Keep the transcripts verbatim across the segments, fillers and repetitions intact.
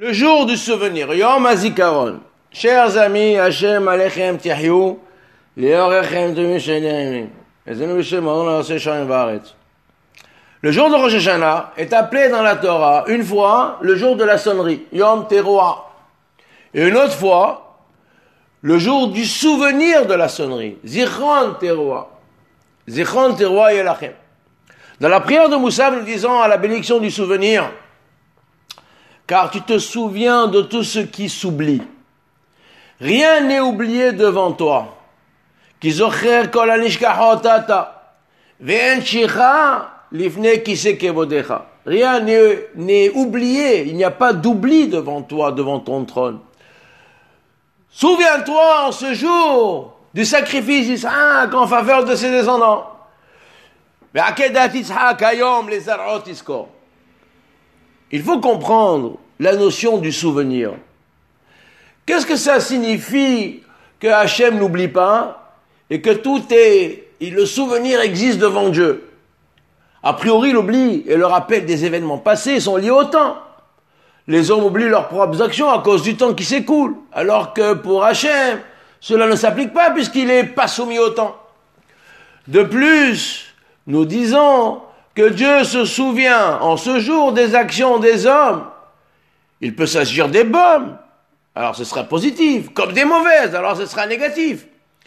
Le jour du souvenir, Yom HaZikaron. Chers amis, Hashem Alechem Tihyou, Leorechem Tumim Shenerim. Ezenu B'Shem Adon Araseh Sharim Va'aretz. Le jour de Rosh Hashanah est appelé dans la Torah, une fois, le jour de la sonnerie, Yom Teruah. Et une autre fois, le jour du souvenir de la sonnerie, Zichron Teruah. Zichron Teruah Yelachem. Dans la prière de Moussa, nous disons à la bénédiction du souvenir, car tu te souviens de tout ce qui s'oublie. Rien n'est oublié devant toi. Ki zocher kol hanishkachot ata, ve'en shicha lifnei kisei kevodecha. Rien n'est, n'est oublié, il n'y a pas d'oubli devant toi, devant ton trône. Souviens-toi en ce jour du sacrifice d'Isaac en faveur de ses descendants. Ve'akedat Yitzhak hayom les zarot iskor. Il faut comprendre la notion du souvenir. Qu'est-ce que ça signifie que Hachem n'oublie pas et que tout est, et le souvenir existe devant Dieu? A priori, l'oubli et le rappel des événements passés sont liés au temps. Les hommes oublient leurs propres actions à cause du temps qui s'écoule, alors que pour Hachem, cela ne s'applique pas puisqu'il n'est pas soumis au temps. De plus, nous disons que Dieu se souvient en ce jour des actions des hommes. Il peut s'agir des bonnes, alors ce sera positif, comme des mauvaises, alors ce sera négatif.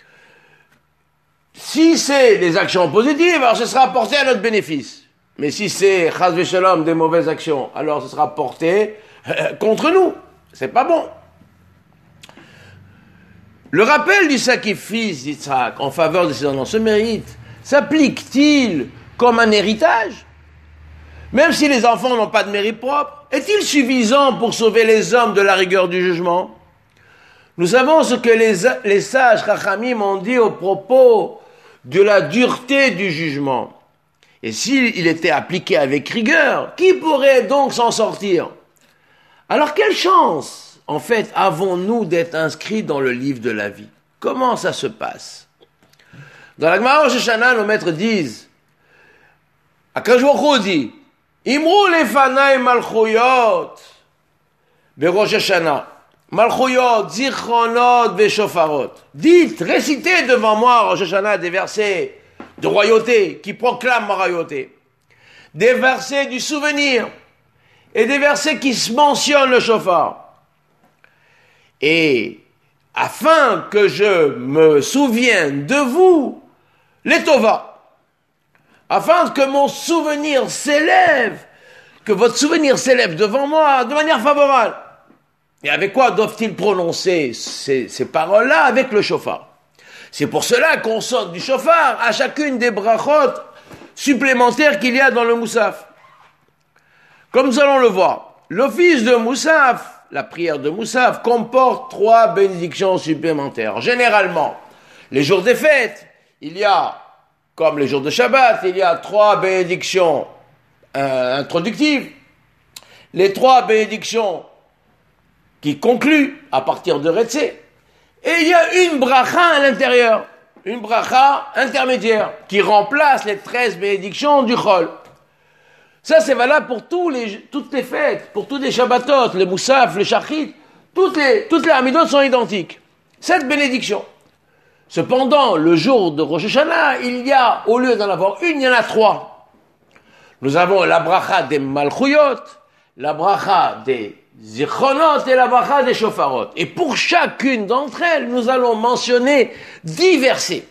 Si c'est des actions positives, alors ce sera porté à notre bénéfice. Mais si c'est chas v'shalom des mauvaises actions, alors ce sera porté euh, contre nous. C'est pas bon. Le rappel du sacrifice d'Yitzhak en faveur de ses enfants se mérite. S'applique-t-il comme un héritage? Même si les enfants n'ont pas de mérite propre, est-il suffisant pour sauver les hommes de la rigueur du jugement? Nous savons ce que les, les sages Chachamim ont dit au propos de la dureté du jugement. Et s'il était appliqué avec rigueur, qui pourrait donc s'en sortir? Alors quelle chance, en fait, avons-nous d'être inscrits dans le livre de la vie? Comment ça se passe? Dans la Gemara Rosh Hashanah, nos maîtres disent, Akadosh Baruch Hu dit, Imru lefanai malchuyot beRosh Hashanah, malchuyot, zichronot veshofarot. Dites, récitez devant moi, Rosh Hashanah, des versets de royauté qui proclament ma royauté, des versets du souvenir et des versets qui mentionnent le shofar. Et afin que je me souvienne de vous, les Tova, afin que mon souvenir s'élève, que votre souvenir s'élève devant moi de manière favorable. Et avec quoi doivent-ils prononcer ces, ces paroles-là? Avec le shofar. C'est pour cela qu'on sonne du shofar à chacune des brachot supplémentaires qu'il y a dans le Moussaf. Comme nous allons le voir, l'office de Moussaf, la prière de Moussaf, comporte trois bénédictions supplémentaires. Généralement, les jours des fêtes, il y a, comme les jours de Shabbat, il y a trois bénédictions euh, introductives, les trois bénédictions qui concluent à partir de Retzé, et il y a une bracha à l'intérieur, une bracha intermédiaire, qui remplace les treize bénédictions du Chol. Ça, c'est valable pour tous les, toutes les fêtes, pour tous les Shabbatot, les Moussaf, les Shachrit, toutes les, toutes les Hamidot sont identiques. Cette bénédiction. Cependant, le jour de Rosh Hashanah, il y a, au lieu d'en avoir une, il y en a trois. Nous avons la bracha des Malchuyot, la bracha des Zichronot et la bracha des Shofarot. Et pour chacune d'entre elles, nous allons mentionner dix versets.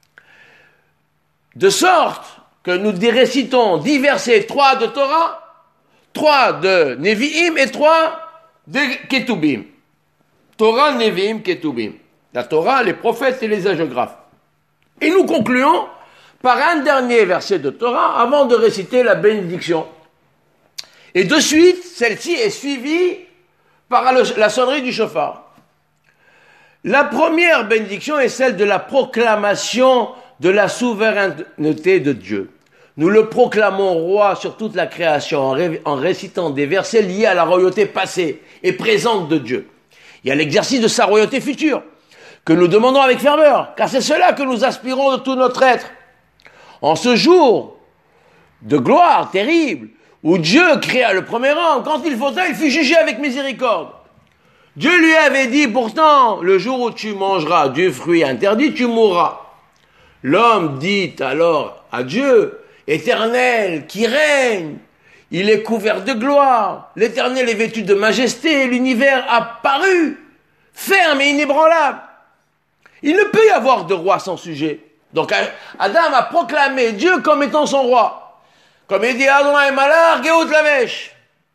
De sorte que nous récitons dix versets, trois de Torah, trois de Nevi'im et trois de Ketubim. Torah, Nevi'im, Ketubim. La Torah, les prophètes et les hagiographes. Et nous concluons par un dernier verset de Torah avant de réciter la bénédiction. Et de suite, celle-ci est suivie par la sonnerie du shofar. La première bénédiction est celle de la proclamation de la souveraineté de Dieu. Nous le proclamons roi sur toute la création en, ré- en récitant des versets liés à la royauté passée et présente de Dieu. Il y a l'exercice de sa royauté future que nous demandons avec ferveur, car c'est cela que nous aspirons de tout notre être. En ce jour de gloire terrible, où Dieu créa le premier homme, quand il fauta, il fut jugé avec miséricorde. Dieu lui avait dit, pourtant, le jour où tu mangeras du fruit interdit, tu mourras. L'homme dit alors à Dieu, Éternel, qui règne, il est couvert de gloire, l'Éternel est vêtu de majesté, l'univers a paru, ferme et inébranlable. Il ne peut y avoir de roi sans sujet. Donc Adam a proclamé Dieu comme étant son roi. Comme il dit Adonai Malach, Geout Lavesh.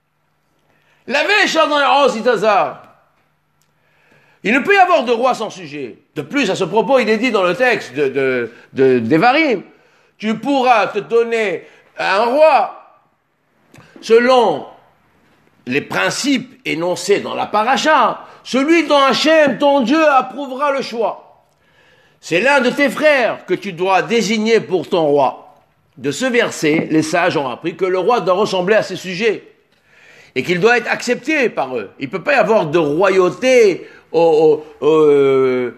Lavesh Adonai Oz Itazar. Il ne peut y avoir de roi sans sujet. De plus, à ce propos, il est dit dans le texte de, de, de, d'Evarim, tu pourras te donner un roi selon les principes énoncés dans la paracha, celui dont Hachem, ton Dieu, approuvera le choix. C'est l'un de tes frères que tu dois désigner pour ton roi. De ce verset, les sages ont appris que le roi doit ressembler à ses sujets et qu'il doit être accepté par eux. Il ne peut pas y avoir de royauté au, au, au, euh,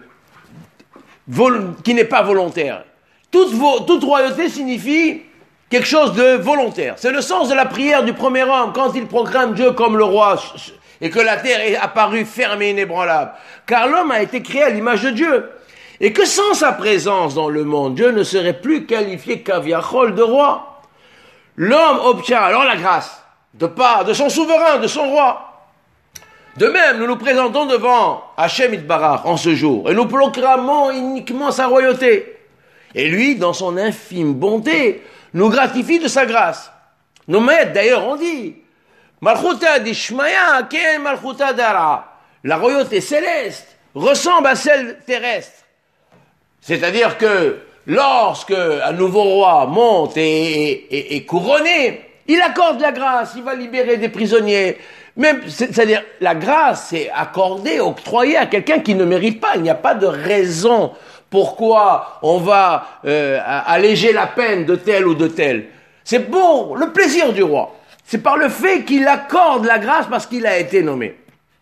vol, qui n'est pas volontaire. Toute, vo, toute royauté signifie quelque chose de volontaire. C'est le sens de la prière du premier homme quand il proclame Dieu comme le roi et que la terre est apparue ferme et inébranlable. Car l'homme a été créé à l'image de Dieu. Et que sans sa présence dans le monde, Dieu ne serait plus qualifié qu'aviachol de roi. L'homme obtient alors la grâce de part de son souverain, de son roi. De même, nous nous présentons devant Hachem Itbarach en ce jour et nous proclamons uniquement sa royauté. Et lui, dans son infime bonté, nous gratifie de sa grâce. Nos maîtres, d'ailleurs, ont dit Malchuta d'Ishmaya, Ken Malchuta d'Ara. La royauté céleste ressemble à celle terrestre. C'est-à-dire que lorsque un nouveau roi monte et est couronné, il accorde la grâce, il va libérer des prisonniers. Même, c'est-à-dire, la grâce est accordée, octroyée à quelqu'un qui ne mérite pas. Il n'y a pas de raison pourquoi on va euh, alléger la peine de tel ou de tel. C'est pour le plaisir du roi. C'est par le fait qu'il accorde la grâce parce qu'il a été nommé.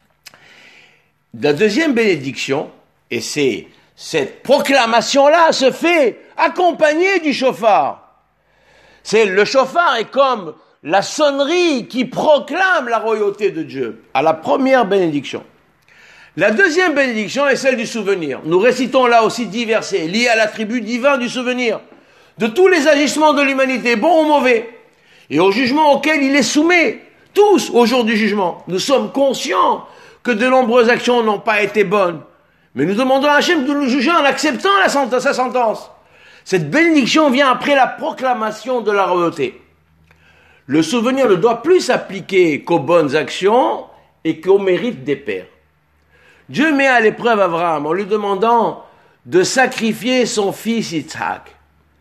La deuxième bénédiction, et c'est cette proclamation-là se fait accompagnée du chauffard. C'est le chauffard est comme la sonnerie qui proclame la royauté de Dieu à la première bénédiction. La deuxième bénédiction est celle du souvenir. Nous récitons là aussi dix versets liés à l'attribut divin du souvenir, de tous les agissements de l'humanité, bons ou mauvais, et au jugement auquel il est soumis, tous au jour du jugement. Nous sommes conscients que de nombreuses actions n'ont pas été bonnes, mais nous demandons à Hachem de nous juger en acceptant la sentence, sa sentence. Cette bénédiction vient après la proclamation de la royauté. Le souvenir ne doit plus s'appliquer qu'aux bonnes actions et qu'au mérite des pères. Dieu met à l'épreuve Abraham en lui demandant de sacrifier son fils Yitzhak.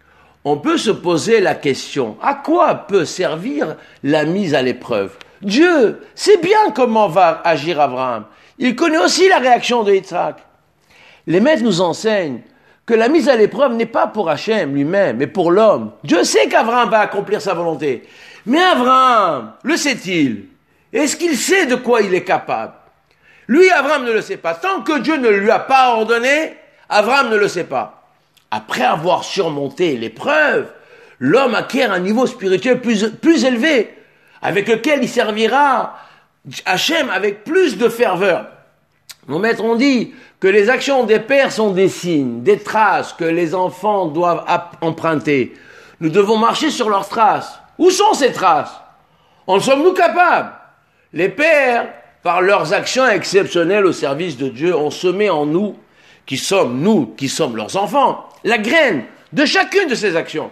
On peut se poser la question, à quoi peut servir la mise à l'épreuve? Dieu sait bien comment va agir Abraham. Il connaît aussi la réaction de Yitzhak. Les maîtres nous enseignent que la mise à l'épreuve n'est pas pour Hachem lui-même, mais pour l'homme. Dieu sait qu'Abraham va accomplir sa volonté. Mais Abraham, le sait-il? Est-ce qu'il sait de quoi il est capable? Lui, Abraham ne le sait pas. Tant que Dieu ne lui a pas ordonné, Abraham ne le sait pas. Après avoir surmonté l'épreuve, l'homme acquiert un niveau spirituel plus, plus élevé, avec lequel il servira Hachem avec plus de ferveur. Nos maîtres ont dit que les actions des pères sont des signes, des traces que les enfants doivent emprunter. Nous devons marcher sur leurs traces. Où sont ces traces? En sommes-nous capables? Les pères, par leurs actions exceptionnelles au service de Dieu, ont semé en nous, qui sommes nous, qui sommes leurs enfants, la graine de chacune de ces actions.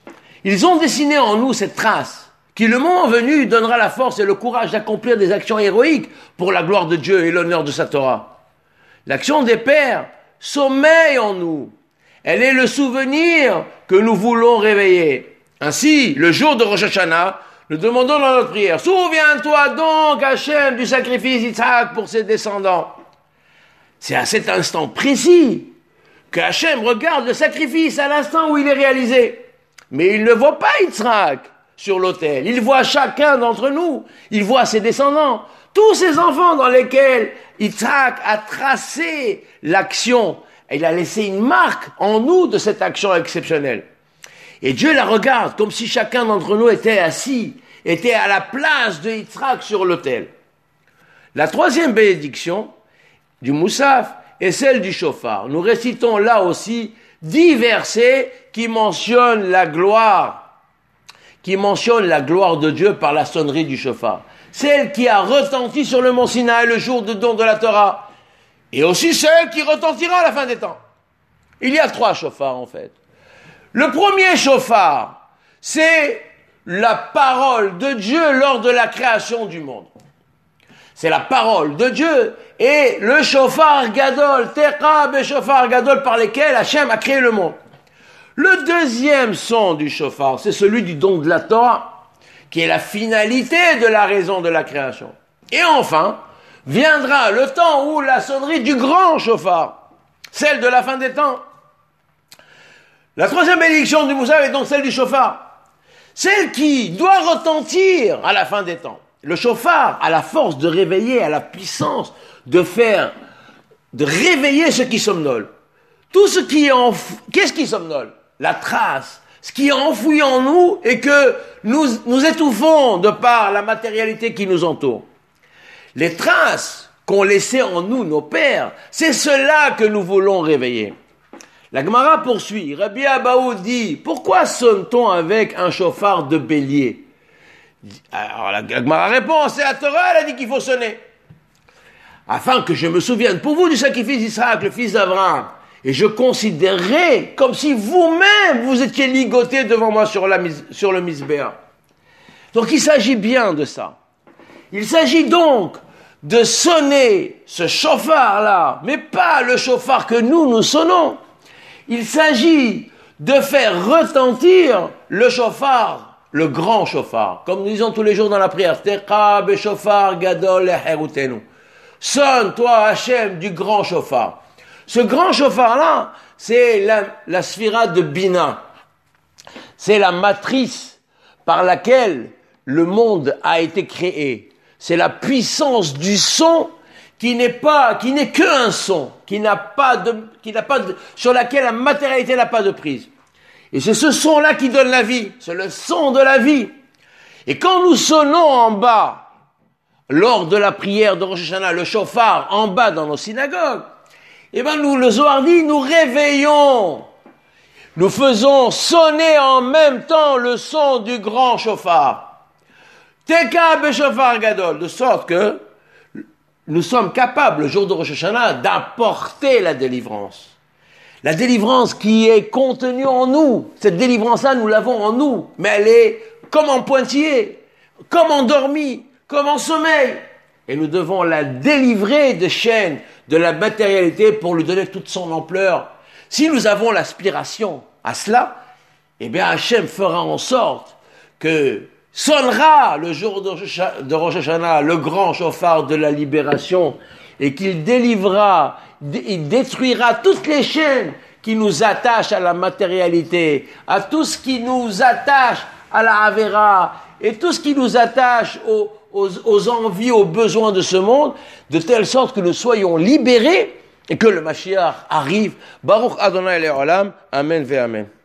Ils ont dessiné en nous cette trace, qui le moment venu donnera la force et le courage d'accomplir des actions héroïques pour la gloire de Dieu et l'honneur de sa Torah. L'action des pères sommeille en nous. Elle est le souvenir que nous voulons réveiller. Ainsi, le jour de Rosh Hashanah, nous demandons dans notre prière, souviens-toi donc, Hachem, du sacrifice d'Isaac pour ses descendants. C'est à cet instant précis que Hachem regarde le sacrifice à l'instant où il est réalisé. Mais il ne voit pas Yitzhak sur l'autel. Il voit chacun d'entre nous. Il voit ses descendants. Tous ces enfants dans lesquels Yitzhak a tracé l'action. Il a laissé une marque en nous de cette action exceptionnelle. Et Dieu la regarde comme si chacun d'entre nous était assis était à la place de Yitzhak sur l'autel. La troisième bénédiction du Moussaf est celle du chauffard. Nous récitons là aussi dix versets qui mentionnent la gloire, qui mentionnent la gloire de Dieu par la sonnerie du chauffard. Celle qui a retenti sur le mont Sinaï le jour de don de la Torah, et aussi celle qui retentira à la fin des temps. Il y a trois chauffards en fait. Le premier chauffard, c'est la parole de Dieu lors de la création du monde. C'est la parole de Dieu et le chauffard gadol, techa beshofar gadol, par lesquels Hachem a créé le monde. Le deuxième son du chauffard, c'est celui du don de la Torah, qui est la finalité de la raison de la création. Et enfin, viendra le temps où la sonnerie du grand chauffard, celle de la fin des temps. La troisième bénédiction du Moussaf est donc celle du chauffard, celle qui doit retentir à la fin des temps. Le chauffard a la force de réveiller, a la puissance de faire, de réveiller ce qui somnole. Tout ce qui est enfoui, qu'est-ce qui somnole? La trace, ce qui est enfoui en nous et que nous, nous étouffons de par la matérialité qui nous entoure. Les traces qu'ont laissées en nous nos pères, c'est cela que nous voulons réveiller. La Gemara poursuit. Rabbi Abaou dit, pourquoi sonne-t-on avec un chauffard de bélier? Alors la Gemara répond, c'est la Torah, elle a dit qu'il faut sonner. Afin que je me souvienne pour vous du sacrifice d'Isaac, le fils d'Abraham, et je considérerai comme si vous-même vous étiez ligoté devant moi sur, la, sur le misbéa. Donc il s'agit bien de ça. Il s'agit donc de sonner ce chauffard-là, mais pas le chauffard que nous, nous sonnons. Il s'agit de faire retentir le chauffard, le grand chauffard, comme nous disons tous les jours dans la prière. Techa beshofar gadol leherutenu. Sonne, toi, Hachem, du grand chauffard. Ce grand chauffard-là, c'est la, la sphira de Bina. C'est la matrice par laquelle le monde a été créé. C'est la puissance du son qui n'est pas, qui n'est qu'un son, qui n'a pas de, qui n'a pas de, sur laquelle la matérialité n'a pas de prise. Et c'est ce son-là qui donne la vie. C'est le son de la vie. Et quand nous sonnons en bas, lors de la prière de Rosh Hashanah, le chauffard en bas dans nos synagogues, eh ben nous, le Zohar dit, nous réveillons. Nous faisons sonner en même temps le son du grand chauffard. Teka beshofar gadol, de sorte que nous sommes capables, le jour de Rosh Hashanah, d'apporter la délivrance. La délivrance qui est contenue en nous. Cette délivrance-là, nous l'avons en nous. Mais elle est comme en pointillé, comme endormie, comme en sommeil. Et nous devons la délivrer des chaînes de la matérialité pour lui donner toute son ampleur. Si nous avons l'aspiration à cela, eh bien Hachem fera en sorte que sonnera le jour de Rosh Hashanah le grand chauffard de la libération et qu'il délivrera, il détruira toutes les chaînes qui nous attachent à la matérialité, à tout ce qui nous attache à la Avera et tout ce qui nous attache aux, aux, aux envies, aux besoins de ce monde, de telle sorte que nous soyons libérés et que le Mashiach arrive. Baruch Adonai Le'olam. Amen ve Amen.